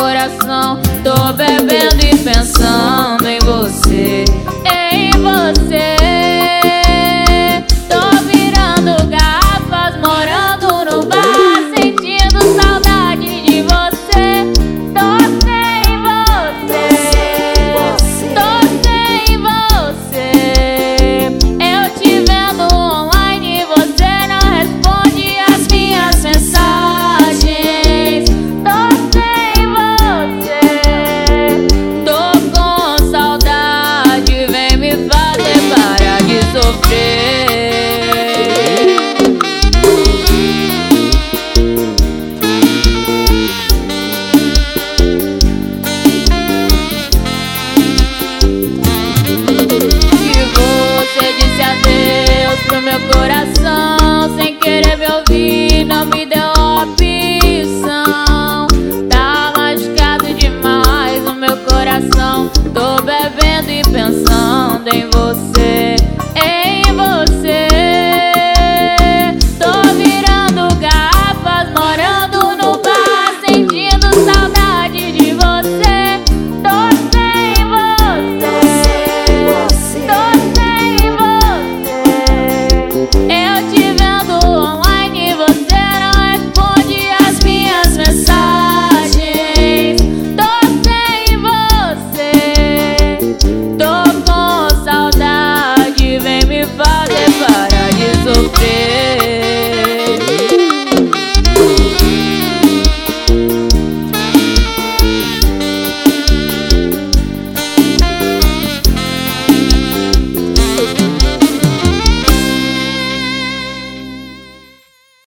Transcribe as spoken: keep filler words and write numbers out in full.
coração. Tô bebendo e pensando em você, em você. Tô virando garrafas, morando no bar, sentindo saudade de você. Tô sem você, tô sem você. Eu te vendo online e você não responde as minhas mensagens. Tô sem você, tô com saudade, vem me fazer parar de sofrer. Você disse adeus pro meu coração.